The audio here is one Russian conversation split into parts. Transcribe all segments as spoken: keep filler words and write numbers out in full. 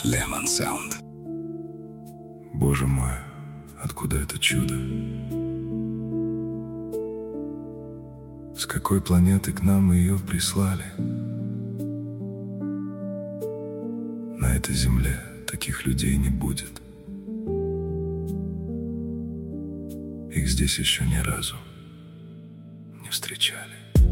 Lemon Sound. Боже мой, откуда это чудо? С какой планеты к нам ее прислали? На этой земле таких людей не будет. Их здесь еще ни разу не встречали.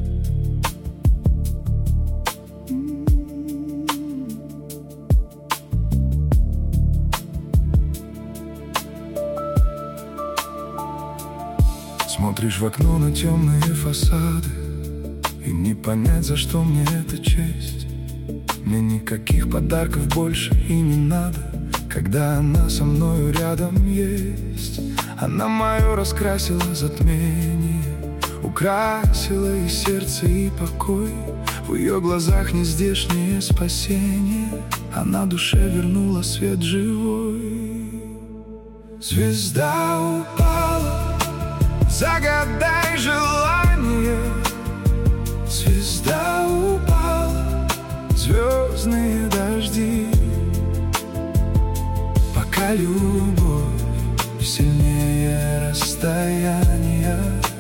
Смотришь в окно на темные фасады, и не понять, за что мне эта честь. Мне никаких подарков больше и не надо, когда она со мною рядом есть. Она мое раскрасила затмение, украсила и сердце, и покой. В ее глазах нездешнее спасение, а на душе вернула свет живой. Звезда упала, загадай желание. Звезда упала, звездные дожди. Пока любовь сильнее расстояния,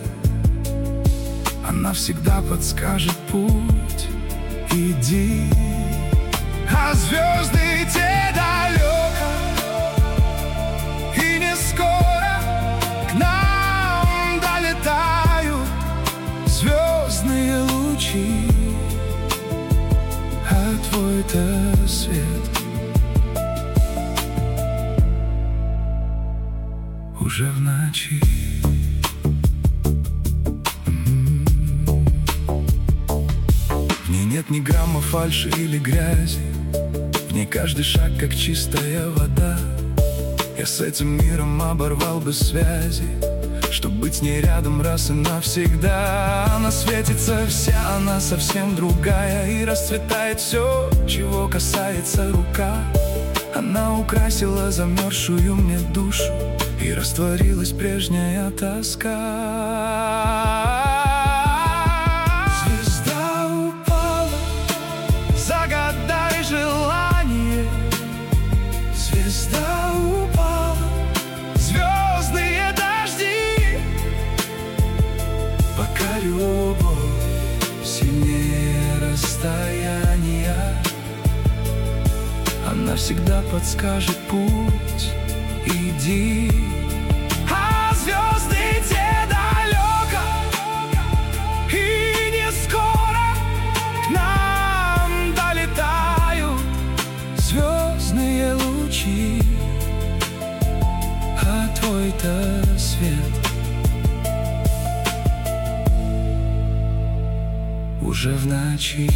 она всегда подскажет путь, иди. А звезды те далеко, и не скоро к нам долетают звездные лучи. А твой-то свет уже в ночи. В ней нет ни грамма фальши или грязи, в ней каждый шаг как чистая вода. Я с этим миром оборвал бы связи, чтоб быть с ней рядом раз и навсегда. Она светится вся, она совсем другая, и расцветает все, чего касается рука. Она украсила замерзшую мне душу, и растворилась прежняя тоска. Звезда упала, загадай желание. Звезда упала, звездные дожди. Пока любовь сильнее расстояния, она всегда подскажет путь, иди. А звезды те далеко, и не скоро к нам долетают звездные лучи. А твой-то свет уже в ночи.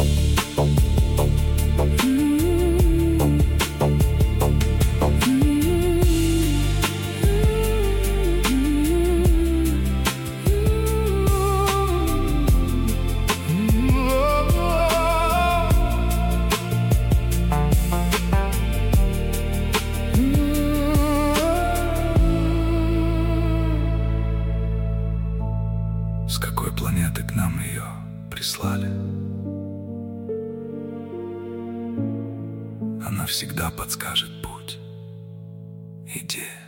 С какой планеты к нам ее прислали? Она всегда подскажет путь, иди.